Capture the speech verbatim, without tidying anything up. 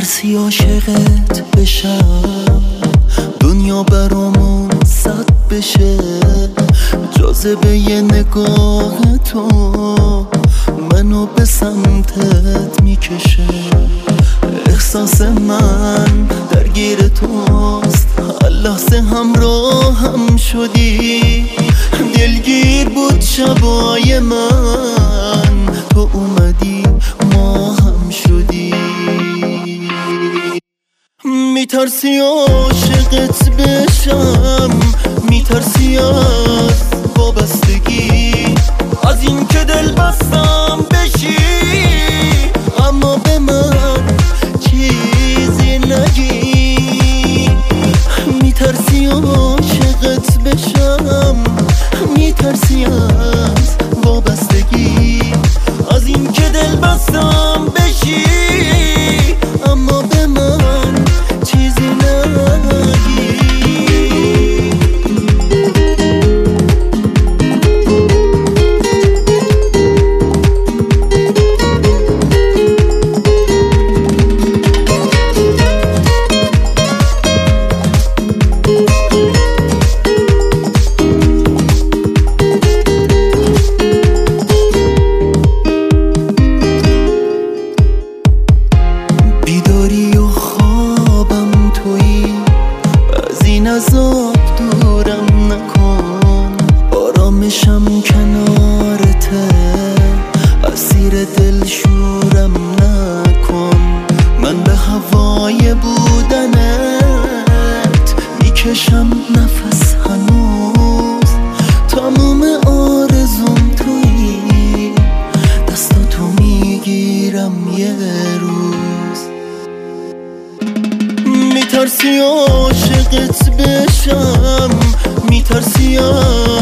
میترسی عاشقت بشم، دنیا برامون صد بشه، جاذبه یه نگاه تو منو به سمتت میکشه. احساس من درگیر توست، هر لحظه همراه هم شدی. دلگیر بود شبای من، تو اومدی ما هم شدی. میترسی عاشقت بشم، میترسی از وابستگی، از این که دل بستم بشی، اما به من چیزی نگی. میترسی عاشقت بشم، میترسی از وابستگی، از این که دل بستم بشی، اما به من چیزی نگی. بیداری و خوابم تویی، از این عذاب دورم نکن. آرامشم کنارته، اسیر دل شورم نکن. من به هوای بودنت میکشم نفس هنوز، تموم آرزوم تویی، دستاتو میگیرم یه روز. میترسی عاشقت بشم، میترسی